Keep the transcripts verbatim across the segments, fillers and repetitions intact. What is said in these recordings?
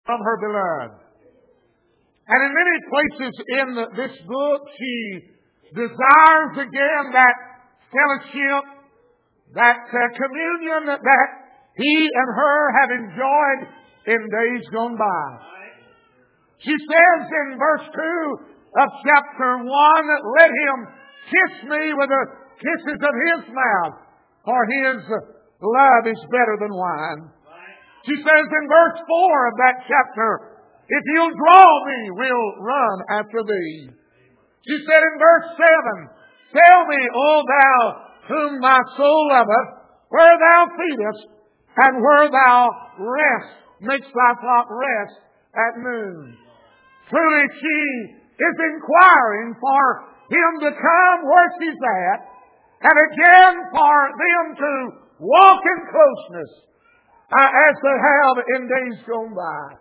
from her beloved. And in many places in this book, she desires again that fellowship, that uh, communion that, that he and her have enjoyed in days gone by. She says in verse two of chapter one, let him kiss me with the kisses of his mouth, for his love is better than wine. She says in verse four of that chapter, if you'll draw me, we'll run after thee. She said in verse seven, tell me, O thou whom my soul loveth, where thou feedest, and where thou rest, makes thy flock rest at noon. Truly she is inquiring for him to come where she's at, and again for them to walk in closeness, uh, as they have in days gone by.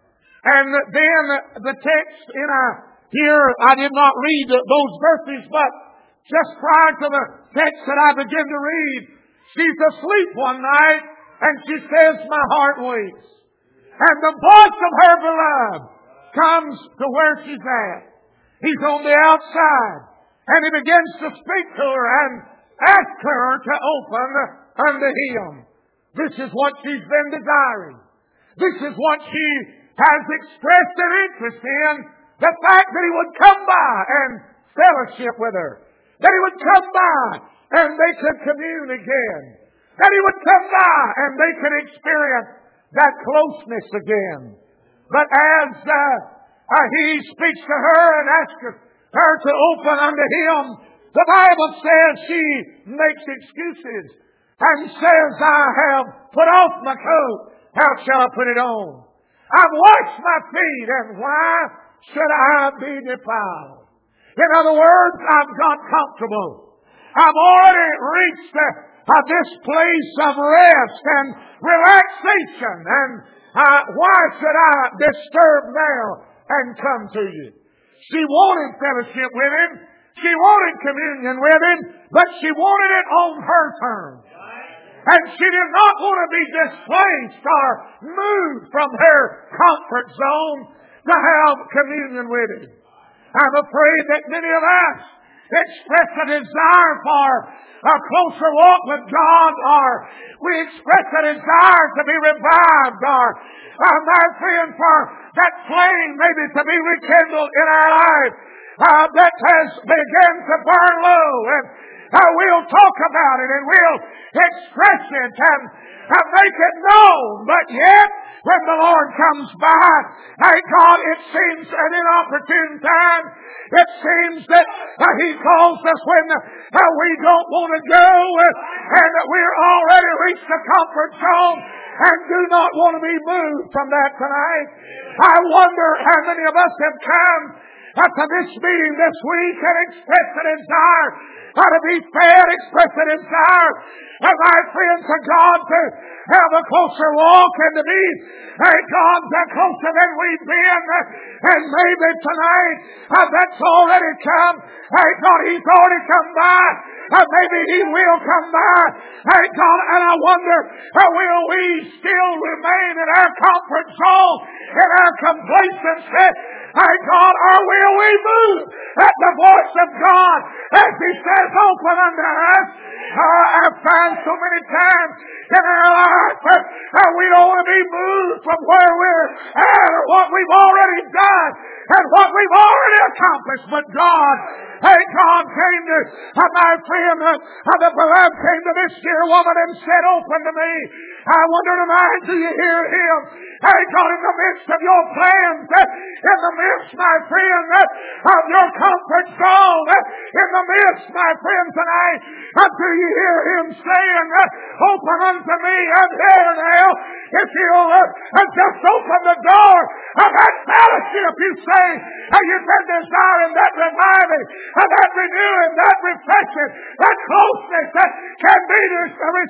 And then the text in our, here, I did not read those verses, but just prior to the text that I begin to read, she's asleep one night, and she says, my heart waits. And the voice of her beloved comes to where she's at. He's on the outside, and he begins to speak to her and ask her to open unto him. This is what she's been desiring. This is what she has expressed an interest in, the fact that he would come by and fellowship with her. That he would come by and they could commune again. That he would come by and they could experience that closeness again. But as uh, uh, he speaks to her and asks her to open unto him, the Bible says she makes excuses and says, I have put off my coat. How shall I put it on? I've washed my feet, and why should I be defiled? In other words, I've got comfortable. I've already reached uh, uh, this place of rest and relaxation, and uh, why should I disturb now and come to you? She wanted fellowship with him. She wanted communion with him, but she wanted it on her terms. And she did not want to be displaced or moved from her comfort zone to have communion with him. I'm afraid that many of us express a desire for a closer walk with God, or we express a desire to be revived, or, uh, my friend, for that flame maybe to be rekindled in our life uh, that has begun to burn low. And Uh, we'll talk about it and we'll express it and uh, make it known. But yet, when the Lord comes by, thank God, it seems an inopportune time. It seems that uh, He calls us when uh, we don't want to go, uh, and that we're already reached the comfort zone and do not want to be moved from that tonight. I wonder how many of us have come uh, to this meeting this week and expressed a desire how to be fed, express a desire, and my friends, for God to have a closer walk and to be, thank God, closer than we've been. And maybe tonight, uh, that's already come. Thank God, He's already come by. Uh, maybe He will come by. Thank God, and I wonder, uh, will we still remain in our comfort zone, in our complacency? Thank God, or will we move at the voice of God as He says, open unto us? Uh, I've found so many times in our life that uh, we don't want to be moved from where we're at or what we've already done and what we've already accomplished. But God, thank God, came to uh, my friend, uh, uh, the beloved came to this dear woman and said, open to me. I wonder tonight, do you hear Him? Thank God, in the midst of your plans, uh, in the midst, my friend, uh, of your comfort zone, uh, in the midst, my friend, tonight, uh, do you hear Him saying, uh, open unto me, I'm here now. If you'll uh, uh, just open the door of that fellowship, you say, uh, you've been desiring that reviving, uh, that renewing, that refreshing, that closeness that can be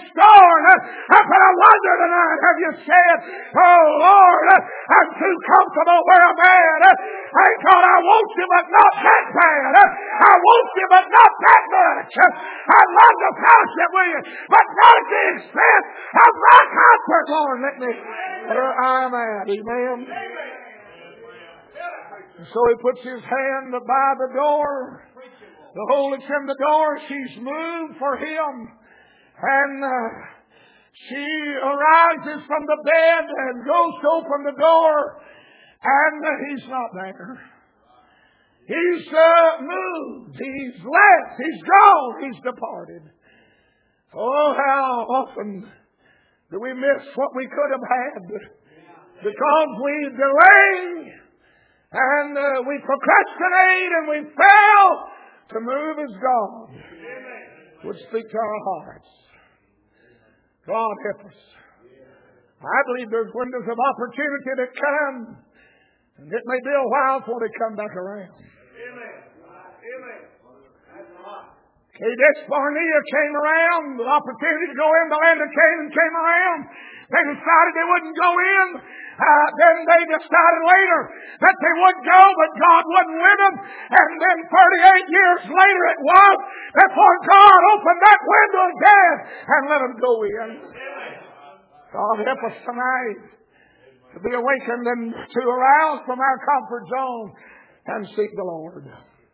restored. Uh, uh, but I wonder tonight, have you said, oh Lord, uh, I'm too comfortable responsible where I'm at. Thank God I want you, but not that bad. I want you, but not that much. I love the fellowship with you, but not at the expense of my comfort, Lord. Let me where I'm at. Amen. And so he puts his hand by the door. The hole that's in the door, she's moved for him. And uh, she arises from the bed and goes to open the door. And uh, he's not there. He's uh, moved. He's left. He's gone. He's departed. Oh, how often do we miss what we could have had because we delay and uh, we procrastinate and we fail to move as God would speak to our hearts. God help us. I believe there's windows of opportunity that come, and it may be a while before they come back around. Kadesh Barnea came around. The opportunity to go in the land of Canaan came around. They decided they wouldn't go in. Uh, then they decided later that they would go, but God wouldn't with them. And then thirty-eight years later it was before God opened that window again and let them go in. God help us tonight to be awakened and to arouse from our comfort zone and seek the Lord.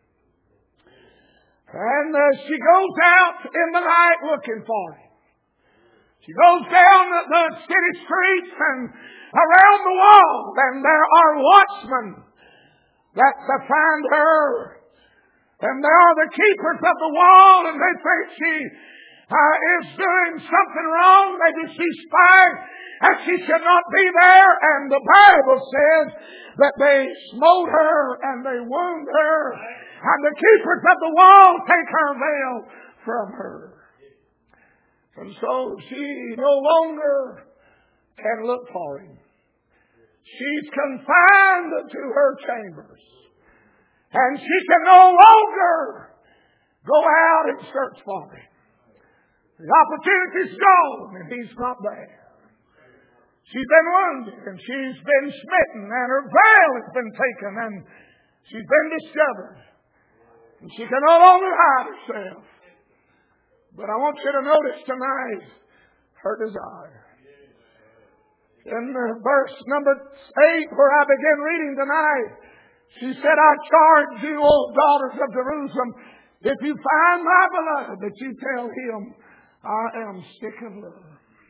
And uh, she goes out in the night looking for him. She goes down the city streets and around the wall, and there are watchmen that find her. And there are the keepers of the wall, and they think she uh, is doing something wrong. Maybe she's spying, and she should not be there. And the Bible says that they smote her and they wound her. And the keepers of the wall take her veil from her. And so she no longer can look for him. She's confined to her chambers. And she can no longer go out and search for him. The opportunity's gone and he's not there. She's been wounded and she's been smitten and her veil has been taken and she's been discovered. And she can no longer hide herself. But I want you to notice tonight her desire. In verse number eight, where I begin reading tonight, she said, I charge you, O daughters of Jerusalem, if you find my beloved, that you tell him, I am sick of love.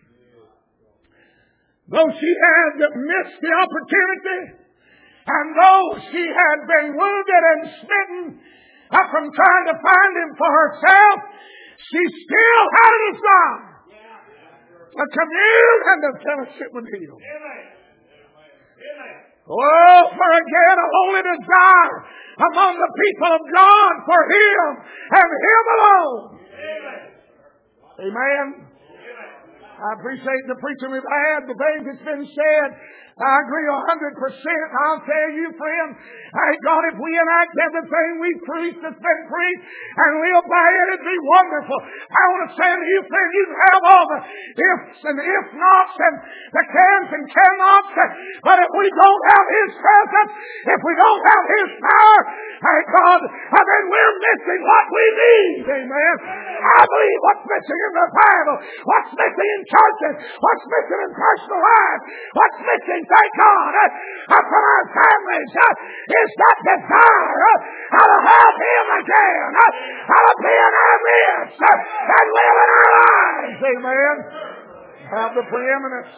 Though she had missed the opportunity, and though she had been wounded and smitten from trying to find him for herself, she still had a desire to commune and to fellowship with him. Oh, for again a holy desire among the people of God for him and him alone. Amen. I appreciate the preaching we've had, the things that's been said. I agree a hundred percent. I'll tell you, friend, thank God if we enact everything we preach that's been preached and live by it, it'd be wonderful. I want to say to you, friend, you have all the ifs and if nots and the cans and cannots, but if we don't have his presence, if we don't have his power, thank God, then we're missing what we need. Amen. I believe what's missing in the Bible, what's missing in churches, what's missing in personal life, what's missing, thank God, uh, from our families uh, is that desire uh, how to have him again, uh, how to be in our midst uh, and live in our lives. Amen. Have the preeminence.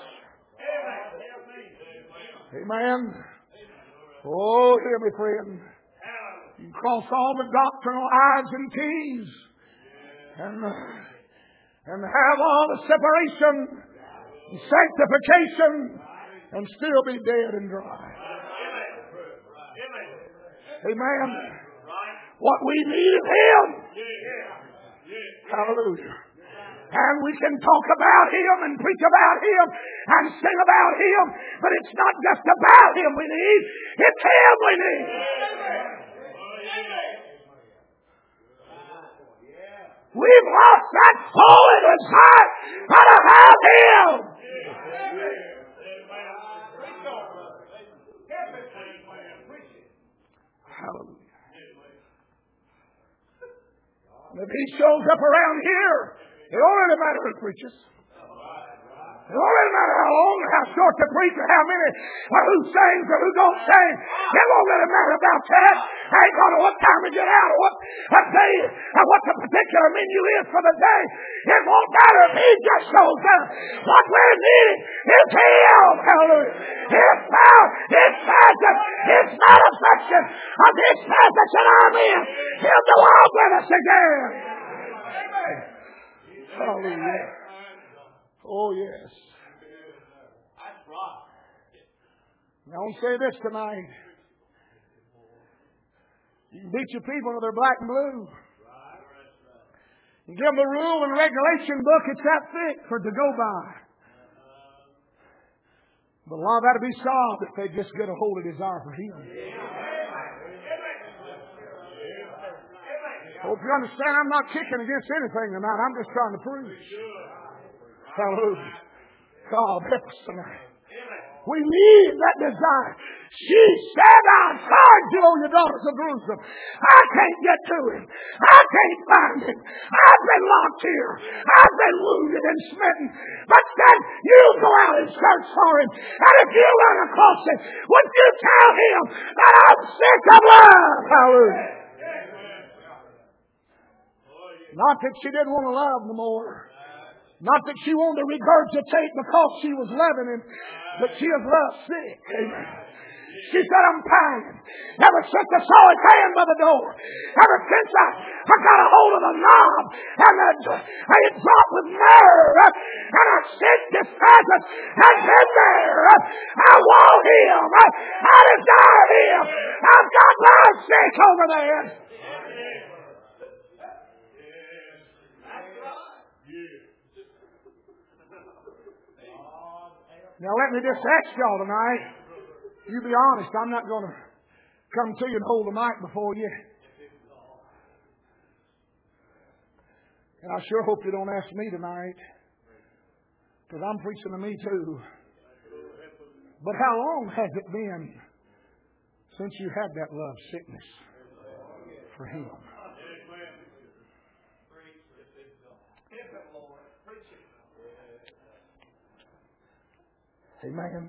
Amen. Oh, hear me, friend. You cross all the doctrinal I's and T's and, uh, and have all the separation and sanctification and still be dead and dry. Amen. What we need is him. Hallelujah. And we can talk about him and preach about him and sing about him, but it's not just about him we need, it's him we need. We've lost that holy desire to have him. Hallelujah. And if he shows up around here, it don't really matter who preaches. It don't really matter how long or how short the preach or how many or who sings or who don't sing. It won't really matter about that. I ain't gonna what time we get out or what, what day or what the particular menu is for the day. It won't matter if he just shows up. What we're needing is him. Hallelujah. His power, his presence, his manifestation of his presence in our men. He'll go on with us again. Hallelujah. Oh, yes. Now, I want to say this tonight. You can beat your people with their black and blue. You give them the rule and regulation book, it's that thick for it to go by. But a lot of that will be solved if they just get a hold of desire for Him. Hope you understand I'm not kicking against anything tonight. I'm just trying to preach. Hallelujah. God help us tonight. We need that desire. She said, I'm sorry, you know, your daughters of Jerusalem. I can't get to him. I can't find him. I've been locked here. I've been wounded and smitten. But then you go out and search for him. And if you run across him, would you tell him that I'm sick of love? Hallelujah. Not that she didn't want to love no more. Not that she wanted to regurgitate because she was loving him, but she was love sick. Amen. She said, I'm pining. Ever since I saw his hand by the door. Ever since I, I got a hold of the knob and the, it dropped with nerve. And I sensed his presence and been there. I want him. I desire him. I've got love sick over there. Now let me just ask y'all tonight. You be honest. I'm not going to come to you and hold the mic before you. And I sure hope you don't ask me tonight. Because I'm preaching to me too. But how long has it been since you had that love sickness for Him? Amen.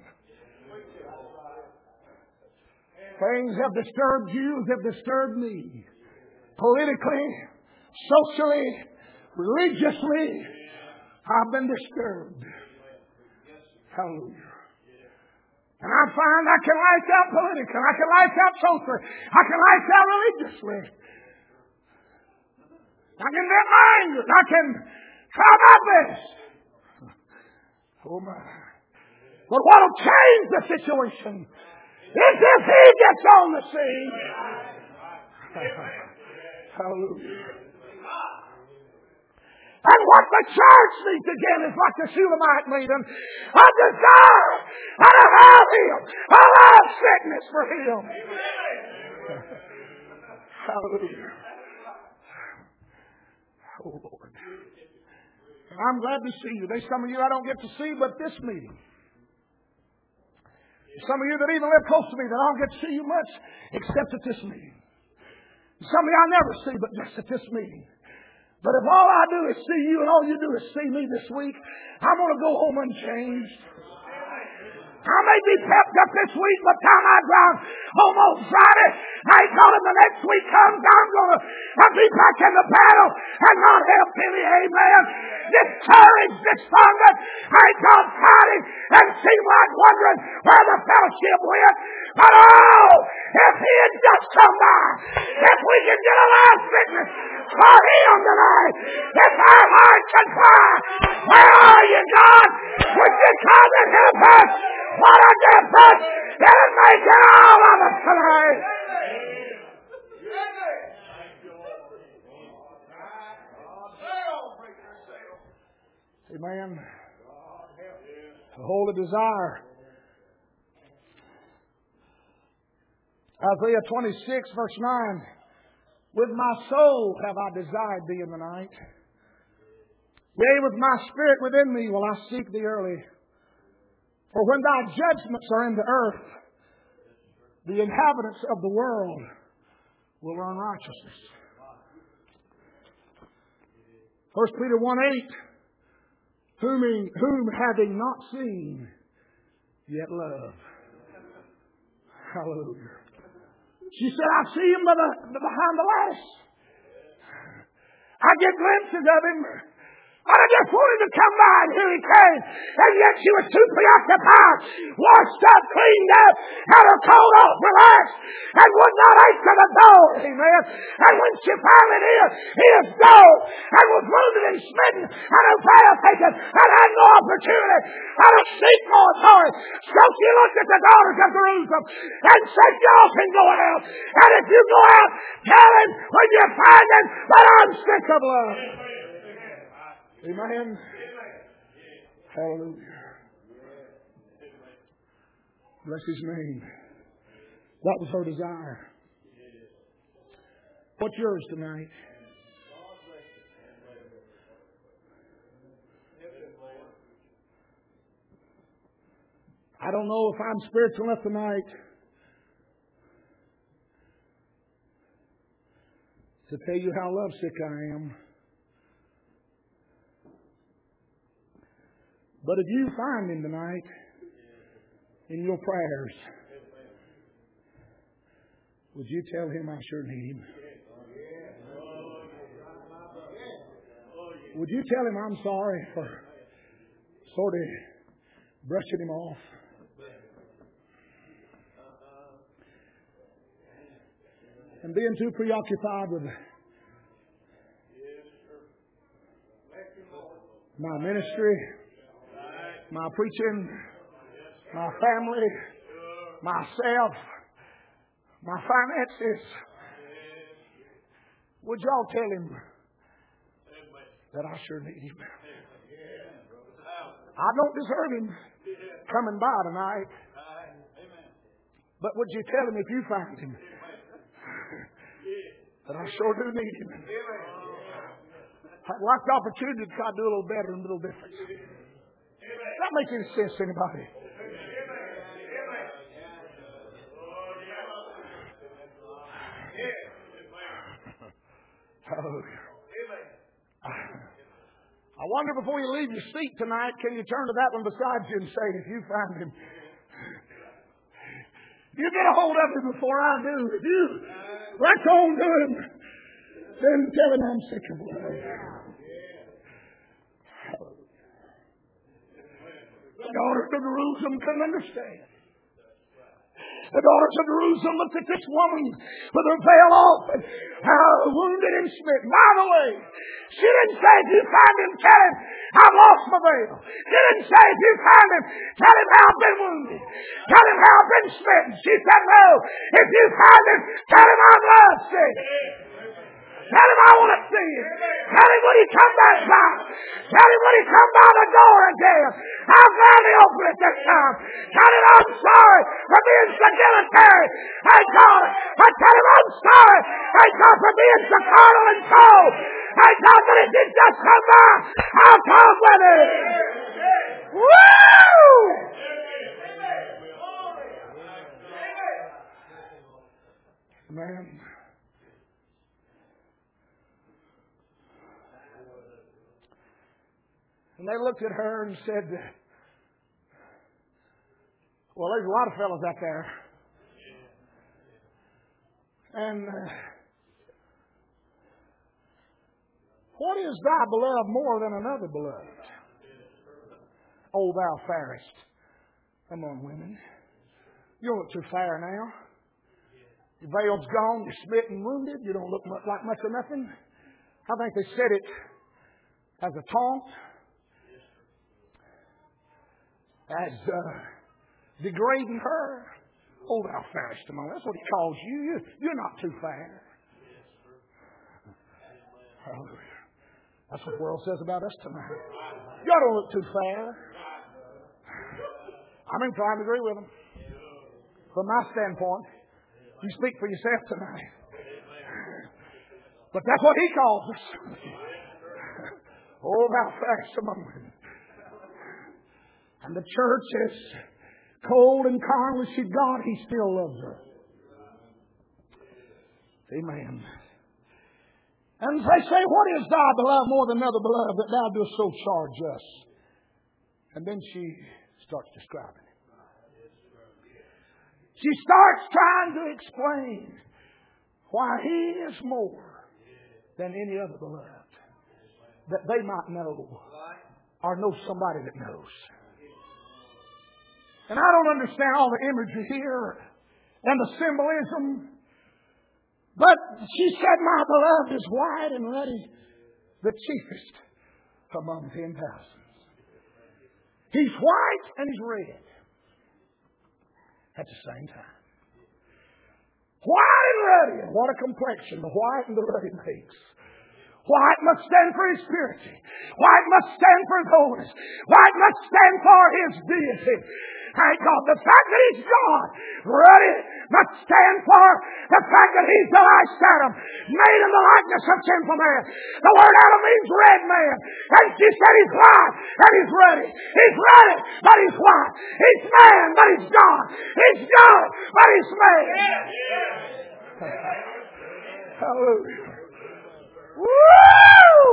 Things have disturbed you, have disturbed me. Politically, socially, religiously, I've been disturbed. Hallelujah. And I find I can lash out politically, I can lash out socially, I can lash out religiously. I can get my anger, I can try my best. Oh my. But what will change the situation is if He gets on the scene. Hallelujah. And what the church needs again is like the Shulamite maiden, a desire and a have Him, a love sickness for Him. Hallelujah. Oh Lord. I'm glad to see you. There's some of you I don't get to see but this meeting. Some of you that even live close to me that I don't get to see you much except at this meeting. Some of you I never see but just at this meeting. But if all I do is see you and all you do is see me this week, I'm going to go home unchanged. I may be pepped up this week by the time I drive home on Friday. I ain't calling the next week comes, I'm going to be back in the battle and not have any, amen. Discouraged, despondent. I ain't gone fighting and seem like wondering where the fellowship went. But oh, if He had just come by, if we could get a life sickness for Him tonight, if our heart can cry, where are you, God? Would you come and help us? What a difference it'll make in all of us tonight. Amen. The holy desire. Isaiah twenty-six verse nine. With my soul have I desired thee in the night. Yea, with my spirit within me will I seek thee early. For when thy judgments are in the earth, the inhabitants of the world will earn righteousness. First Peter one eight, whom, he, whom having not seen, yet love. Hallelujah. She said, I see him by the, behind the lattice. I get glimpses of him. I just wanted to come by, and here he came. And yet she was too preoccupied, washed up, cleaned up, had her coat off, relaxed, and would not answer the door. Amen. And when she finally did, he is gone, and was wounded and smitten, and her veil taken, and had no opportunity, and a seat more for it. So she looked at the daughters of Jerusalem, and said, y'all can go out. And if you go out, tell him when you find him that I'm sick of love. Amen. Hallelujah. Bless His name. That was her desire. What's yours tonight? I don't know if I'm spiritual enough tonight to tell you how lovesick I am. But if you find Him tonight in your prayers, would you tell Him I sure need Him? Would you tell Him I'm sorry for sort of brushing Him off? And being too preoccupied with my ministry, my preaching, my family, myself, my finances. Would y'all tell Him that I sure need Him? I don't deserve Him coming by tonight. But would you tell Him if you find Him that I sure do need Him? I'd like the opportunity to try to do a little better and a little different. Does that make any sense to anybody? Hallelujah. I wonder before you leave your seat tonight, can you turn to that one beside you and say, if you find Him, you get a hold of Him before I do. If you latch on to Him, then tell Him I'm sick of love. The daughters of Jerusalem couldn't understand. The daughters of Jerusalem looked at this woman with her veil off and uh, wounded and smitten. By the way, she didn't say, if you find him, tell him I've lost my veil. She didn't say, if you find him, tell him how I've been wounded. Tell him how I've been smitten. She said, no, if you find him, tell him I'm lovesick. Tell him I want to see him. Tell him when he come back by. Tell him when he come by the door again. I'll gladly open it this time. Tell him I'm sorry for being so dilatory. Thank God. But tell him I'm sorry. Thank God for being so carnal and cold. Thank God that he did just come by. I'll come with him. Woo! Man. And they looked at her and said, well, there's a lot of fellows out there. And uh, what is thy beloved more than another beloved? O thou fairest among women. You don't look too fair now. Your veil's gone, you're smitten and wounded, you don't look much, like much of nothing. I think they said it as a taunt. As uh, degrading her. Oh, thou fairest among them. That's what he calls you. you. You're not too fair. Hallelujah. That's what the world says about us tonight. You don't look too fair. I'm inclined to agree with them. From my standpoint, you speak for yourself tonight. But that's what he calls us. Oh, thou fairest among them. And the church is cold and carnal as she God, He still loves her. Amen. And they say, what is thy beloved more than another beloved that thou dost so charge us? And then she starts describing it. She starts trying to explain why he is more than any other beloved. That they might know or know somebody that knows. And I don't understand all the imagery here and the symbolism. But she said, my beloved is white and ruddy, the chiefest among ten thousands. He's white and he's red at the same time. White and ruddy. And what a complexion the white and the ruddy makes. White must stand for His purity. White must stand for His holiness. White must stand for His deity. Thank God. The fact that He's God, ruddy, must stand for the fact that He's the last Adam, made in the likeness of sinful man. The word Adam means red man. And she said He's white and He's ruddy. He's ruddy, but He's white. He's man, but He's God. He's God, but He's man. Hallelujah. Woo!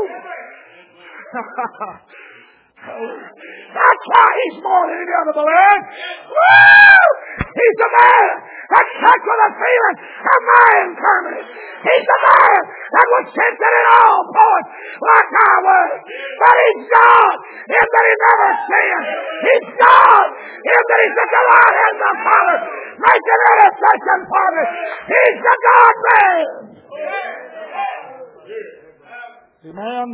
That's why He's more than any other beloved. Woo! He's a man that touched with a feeling of my infirmity. He's a man that was tempted in all points like I was. But He's God in that He never sinned. He's God in that He's the delight in the Father, making intercession for me. He's the God man. Amen.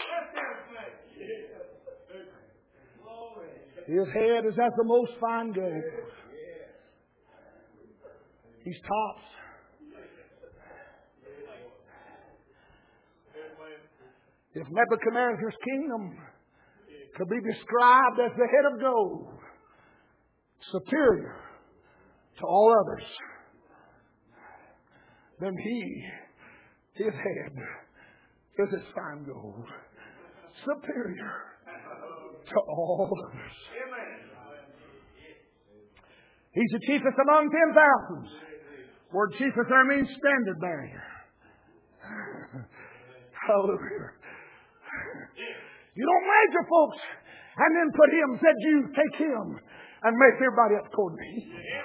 His head is as the most fine gold. He's tops. If Nebuchadnezzar's kingdom could be described as the head of gold, superior to all others, then he, his head, is as fine gold, superior to all others. He's the chiefest among ten thousands. Word chiefest there means standard bearer. Hallelujah. You don't measure folks and then put him, said you take him and make everybody up toward me.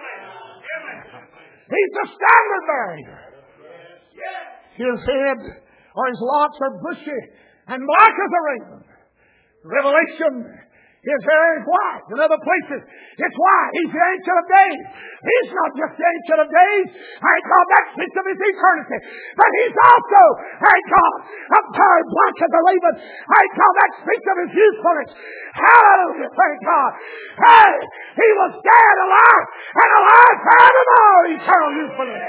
He's the standard bearer. His head or his locks are bushy and black as a raven. Revelation, his hair is white. In other places, it's white. He's the Ancient of Days. He's not just the Ancient of Days. Thank God, that speaks of His eternity. But He's also, thank God, a bird black as a raven. Thank God, that speaks of His usefulness. Hallelujah, thank God. Hey, He was dead, alive, and alive forevermore. Eternal usefulness.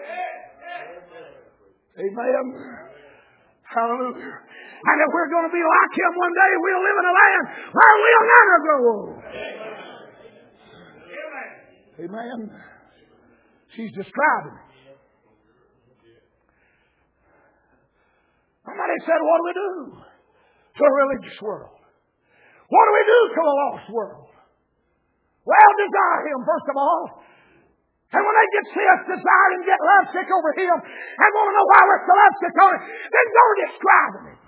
Amen. Hallelujah. And if we're going to be like Him one day, we'll live in a land where we'll never grow old. Amen. She's describing it. Somebody said, what do we do to a religious world? What do we do to a lost world? Well, desire Him, first of all. And when they get see us desire and get lovesick over Him and want to know why we're so lovesick on it, then go describe Him.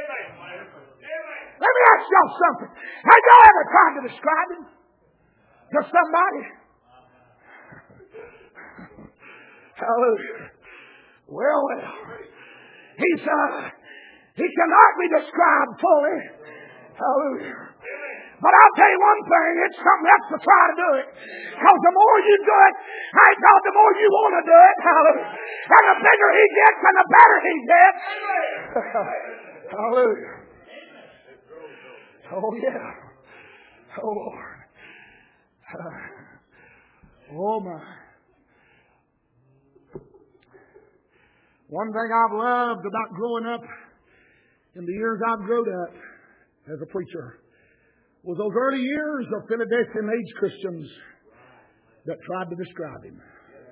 Let me ask y'all something. Have y'all ever tried to describe Him to somebody? Hallelujah. Well, well. He's, uh, He cannot be described fully. Hallelujah. But I'll tell you one thing, it's something else to try to do it. Because the more you do it, thank God, the more you want to do it. Hallelujah. And the bigger He gets and the better He gets. Hallelujah. Oh, yeah. Oh, Lord. Uh, oh, my. One thing I've loved about growing up in the years I've grown up as a preacher was those early years of Philadelphian age Christians that tried to describe Him.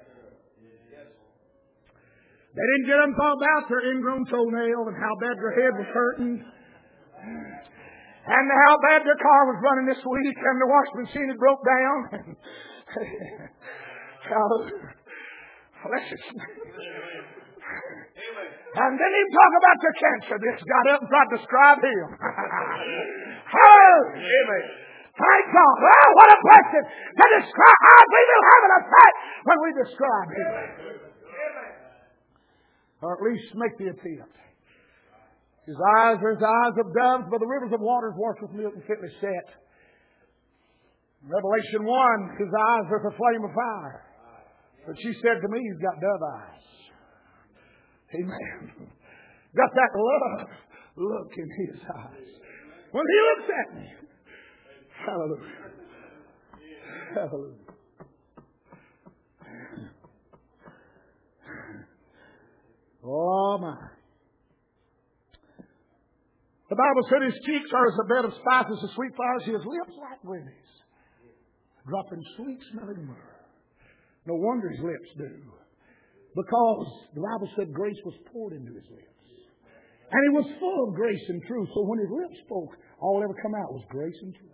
They didn't get them thought about their ingrown toenail and how bad their head was hurting and how bad their car was running this week and the washing machine had broke down. Hallelujah. And then he talk about the cancer. This got up and tried to describe him. Hallelujah. Thank God. Well, what a blessing to describe how we will have an effect when we describe him. Or at least make the attempt. His eyes are as eyes of doves, but the rivers of waters washed with milk and fitly set. Revelation one, his eyes are the flame of fire. But she said to me, he's got dove eyes. Amen. Got that love look in his eyes. When he looks at me. Hallelujah. Hallelujah. Oh my. The Bible said his cheeks are as a bed of spices, of sweet flowers. His lips like lilies, dropping sweet smelling myrrh. No wonder his lips do. Because the Bible said grace was poured into his lips. And he was full of grace and truth. So when his lips spoke, all that ever come out was grace and truth.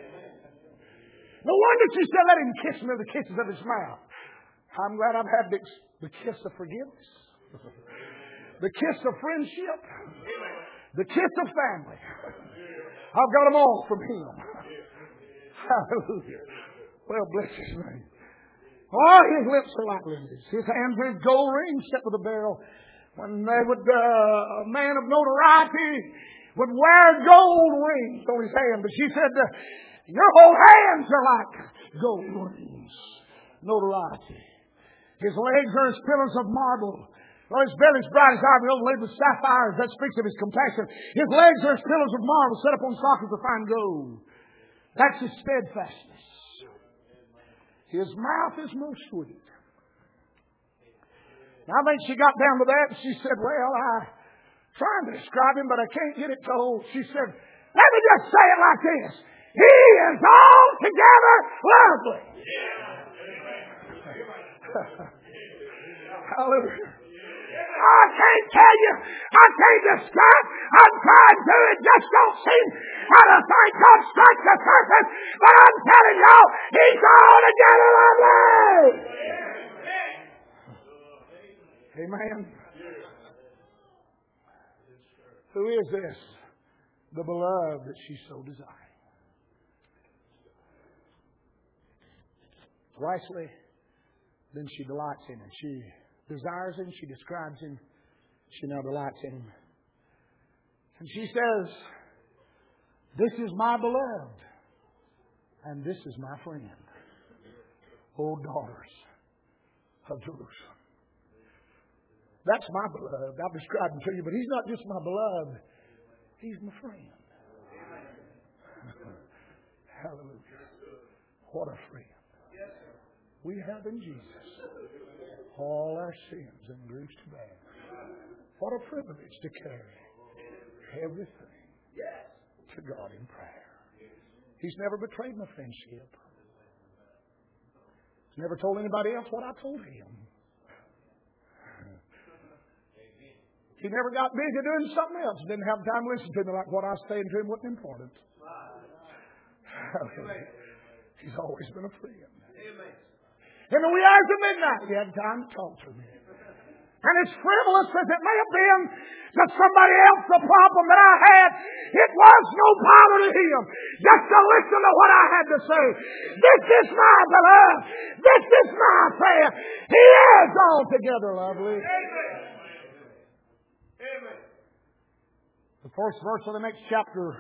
No wonder she said, let him kiss me with the kisses of his mouth. I'm glad I've had the, the kiss of forgiveness. The kiss of friendship. The kiss of family. I've got them all from him. Hallelujah. Well, bless his name. Oh, his lips are like lilies. His hands are gold rings set with a beryl. When they would, uh, a man of notoriety would wear gold rings on his hand. But she said, uh, your whole hands are like gold rings. Notoriety. His legs are as pillars of marble. Well, his belly's bright as ivory, overlaid with sapphires. That speaks of his compassion. His legs are as pillars of marble set up on sockets of fine gold. That's his steadfastness. His mouth is most sweet. Now, I think she got down to that and she said, well, I'm trying to describe him, but I can't get it told. She said, let me just say it like this. He is altogether lovely. Hallelujah. I can't tell you. I can't describe. I'm trying to. It just don't seem how the thing comes strike the surface. But I'm telling y'all, he's altogether lovely. Amen. Who is this? The beloved that she so desired. Lastly, then she delights in him. She desires him. She describes him. She now delights in him. And she says, this is my beloved. And this is my friend. O daughters of Jerusalem. That's my beloved. I've described him to you, but he's not just my beloved. He's my friend. Hallelujah. What a friend we have in Jesus. All our sins and griefs to bear. What a privilege to carry everything to God in prayer. He's never betrayed my friendship. He's never told anybody else what I told him. He never got busy doing something else. Didn't have time to listen to me like what I was saying to him wasn't important. He's always been a friend. In the wee hours of midnight, he had time to talk to me. And as frivolous as it may have been to somebody else, the problem that I had, it was no bother to him. Just to listen to what I had to say. This is my beloved. This is my friend. He is altogether lovely. Amen. Amen. The first verse of the next chapter,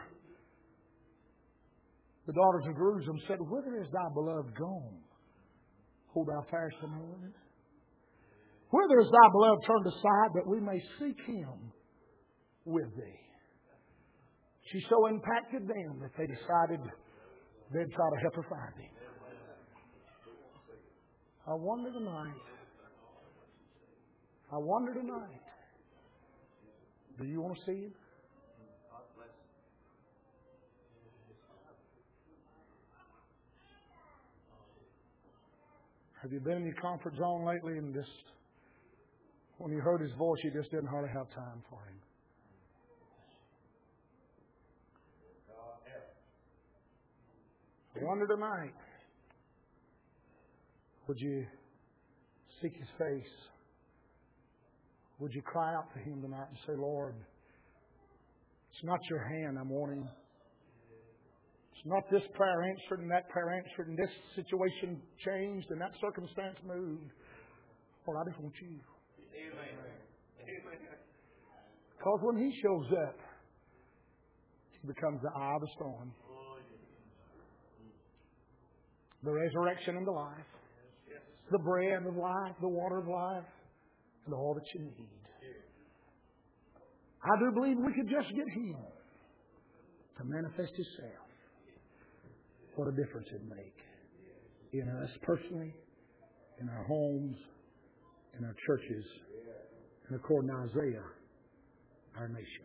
the daughters of Jerusalem said, whither is thy beloved gone? O thou fairest of men. Whither is thy beloved turned aside that we may seek him with thee? She so impacted them that they decided they'd try to help her find him. I wonder tonight. I wonder tonight. Do you want to see him? Have you been in your comfort zone lately and just, when you heard his voice, you just didn't hardly have time for him? I wonder tonight, would you seek his face? Would you cry out to Him tonight and say, Lord, it's not your hand I'm wanting. It's not this prayer answered and that prayer answered and this situation changed and that circumstance moved. Lord, I just want you. Because when He shows up, He becomes the eye of the storm. The resurrection and the life. The bread of life, the water of life, and all that you need. I do believe we could just get Him to manifest Himself. What a difference it'd make in us personally, in our homes, in our churches, and according to Isaiah, our nation.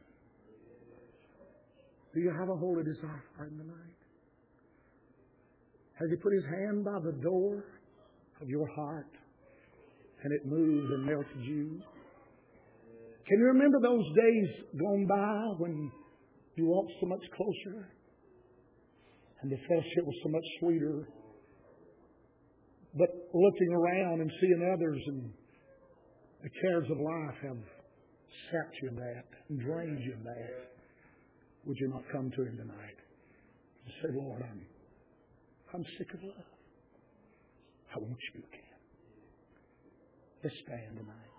Do you have a holy desire for Him tonight? Has He put His hand by the door of your heart and it moved and melted you? Can you remember those days gone by when you walked so much closer and the fellowship was so much sweeter? But looking around and seeing others and the cares of life have sapped you in that and drained you in that. Would you not come to Him tonight and say, Lord, I'm, I'm sick of love. I want you again. Let's stand tonight.